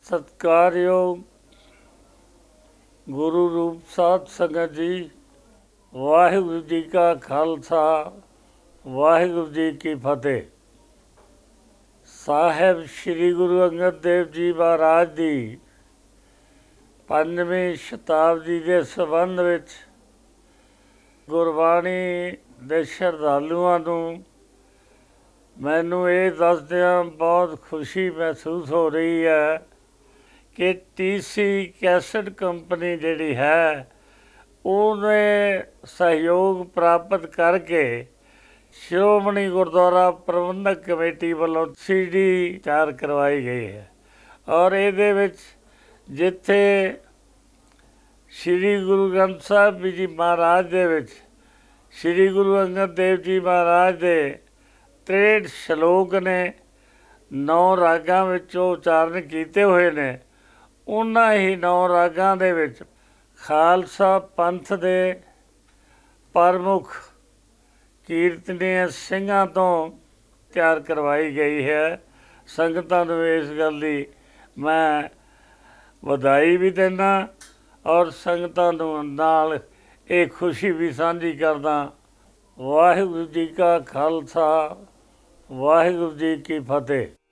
ਸਤਿਕਾਰਯੋਗ ਗੁਰੂ ਰੂਪ ਸਾਧ ਸੰਗਤ ਜੀ, ਵਾਹਿਗੁਰੂ ਜੀ ਕਾ ਖਾਲਸਾ, ਵਾਹਿਗੁਰੂ ਜੀ ਕੀ ਫਤਿਹ। ਸਾਹਿਬ ਸ਼੍ਰੀ ਗੁਰੂ ਅੰਗਦ ਦੇਵ ਜੀ ਮਹਾਰਾਜ ਦੀ 5ਵੀਂ ਸ਼ਤਾਬਦੀ ਦੇ ਸੰਬੰਧ ਵਿੱਚ ਗੁਰਬਾਣੀ ਦੇ ਸ਼ਰਧਾਲੂਆਂ ਨੂੰ ਮੈਨੂੰ ਇਹ ਦੱਸਦਿਆਂ ਬਹੁਤ ਖੁਸ਼ੀ ਮਹਿਸੂਸ ਹੋ ਰਹੀ ਹੈ ਕਿ TC ਕੈਸਟ ਕੰਪਨੀ ਜਿਹੜੀ ਹੈ ਉਹਨੇ ਸਹਿਯੋਗ ਪ੍ਰਾਪਤ ਕਰਕੇ ਸ਼੍ਰੋਮਣੀ ਗੁਰਦੁਆਰਾ ਪ੍ਰਬੰਧਕ ਕਮੇਟੀ ਵੱਲੋਂ CD ਤਿਆਰ ਕਰਵਾਈ ਗਈ ਹੈ। ਔਰ ਇਹਦੇ ਵਿੱਚ ਜਿੱਥੇ ਸ਼੍ਰੀ ਗੁਰੂ ਗ੍ਰੰਥ ਸਾਹਿਬ ਜੀ ਮਹਾਰਾਜ ਦੇ ਵਿੱਚ ਸ਼੍ਰੀ ਗੁਰੂ ਅੰਗਦ ਦੇਵ ਜੀ ਮਹਾਰਾਜ ਦੇ 63 ਸ਼ਲੋਕ ਨੇ 9 ਰਾਗਾਂ ਵਿੱਚੋਂ ਉਚਾਰਨ ਕੀਤੇ ਹੋਏ ਨੇ, ਉਹਨਾਂ ਹੀ 9 ਰਾਗਾਂ ਦੇ ਵਿੱਚ ਖਾਲਸਾ ਪੰਥ ਦੇ ਪ੍ਰਮੁੱਖ ਕੀਰਤਨੀਏ ਸਿੰਘਾਂ ਤੋਂ ਤਿਆਰ ਕਰਵਾਈ ਗਈ ਹੈ। ਸੰਗਤਾਂ ਨੂੰ ਇਸ ਗੱਲ ਦੀ ਮੈਂ ਵਧਾਈ ਵੀ ਦਿੰਦਾ ਔਰ ਸੰਗਤਾਂ ਨੂੰ ਨਾਲ ਇਹ ਖੁਸ਼ੀ ਵੀ ਸਾਂਝੀ ਕਰਦਾ। ਵਾਹਿਗੁਰੂ ਜੀ ਕਾ ਖਾਲਸਾ, ਵਾਹਿਗੁਰੂ ਜੀ ਕੀ ਫਤਿਹ।